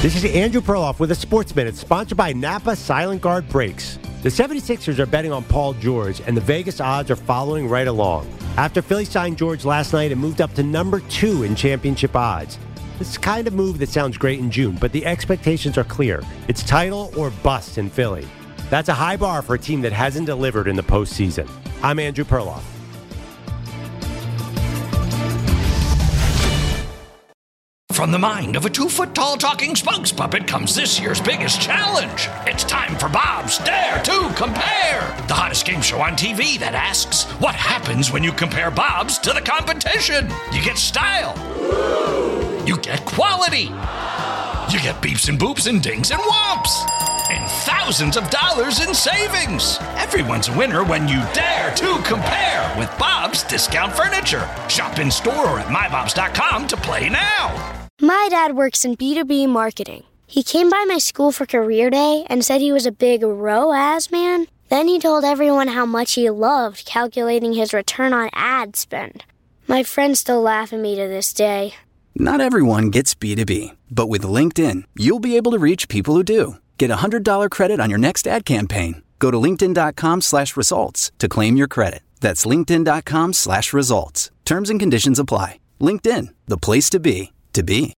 This is Andrew Perloff with a Sports Minute, sponsored by Napa Silent Guard Brakes. The 76ers are betting on Paul George, and the Vegas odds are following right along. After Philly signed George last night, it moved up to number 2 in championship odds. This is the kind of move that sounds great in June, but the expectations are clear. It's title or bust in Philly. That's a high bar for a team that hasn't delivered in the postseason. I'm Andrew Perloff. From the mind of a 2-foot-tall talking spokes puppet comes this year's biggest challenge. It's time for Bob's Dare to Compare, the hottest game show on TV that asks, what happens when you compare Bob's to the competition? You get style. You get quality. You get beeps and boops and dings and whomps. And thousands of dollars in savings. Everyone's a winner when you dare to compare with Bob's Discount Furniture. Shop in store or at mybobs.com to play now. My dad works in B2B marketing. He came by my school for career day and said he was a big ROAS man. Then he told everyone how much he loved calculating his return on ad spend. My friends still laugh at me to this day. Not everyone gets B2B, but with LinkedIn, you'll be able to reach people who do. Get a $100 credit on your next ad campaign. Go to linkedin.com/results to claim your credit. That's linkedin.com/results. Terms and conditions apply. LinkedIn, the place to be.